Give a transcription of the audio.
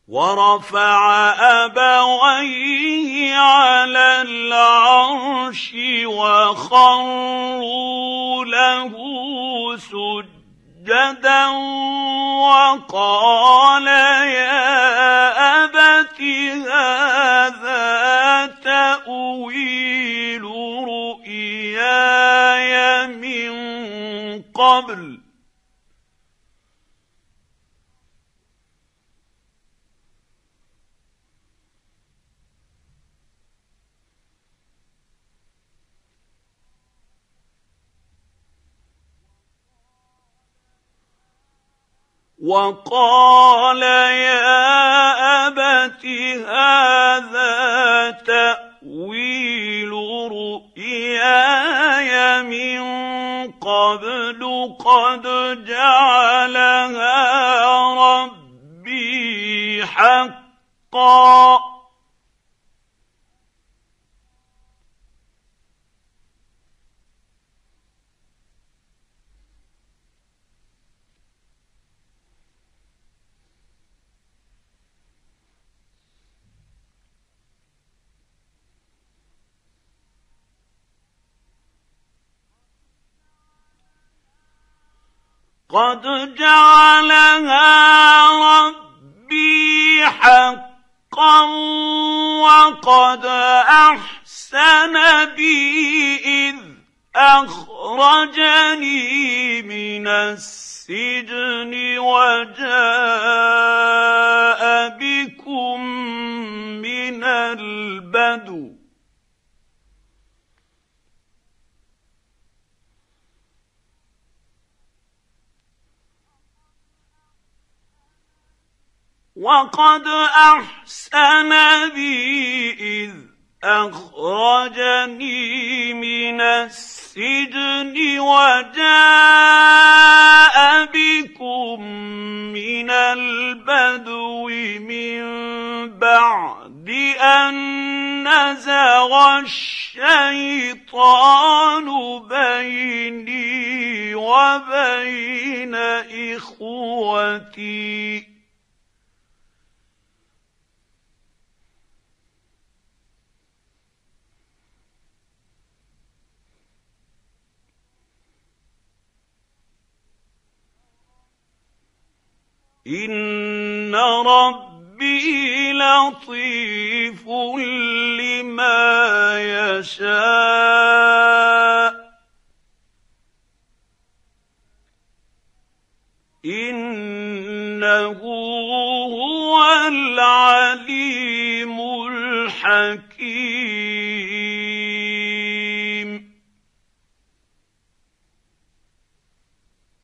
وَرَفَعَ أَبَوَيْهِ عَلَى الْعَرْشِ وَخَرُّوا لَهُ سُجَّدًا وَقَالَ يَا أَبَتِ هَٰذَا تَأْوِيلُ رُؤْيَايَ مِن قَبْلُ وَقَالَ يَا أَبَتِ هَٰذَا تَأْوِيلُ رُؤْيَايَ مِن قَبْلُ قَدْ جَعَلَهَا رَبِّي حَقًّا ۖ قَدْ جَعَلَهَا رَبِّي حَقًّا وَقَدْ أَحْسَنَ بِي إِذْ أَخْرَجَنِي مِنَ السِّجْنِ وَجَاءَ بِكُم مِّنَ الْبَدْوِ وَقَدْ أَحْسَنَ بِي إِذْ أَخْرَجَنِي مِنَ السِّجْنِ وَجَاءَ بِكُم مِّنَ الْبَدْوِ مِن بَعْدِ أَن نَّزَغَ الشَّيْطَانُ بَيْنِي وَبَيْنَ إِخْوَتِي إِنَّ رَبِّي لَطِيفٌ لِّمَا يَشَاءُ إِنَّهُ هُوَ الْعَلِيمُ الْحَكِيمُ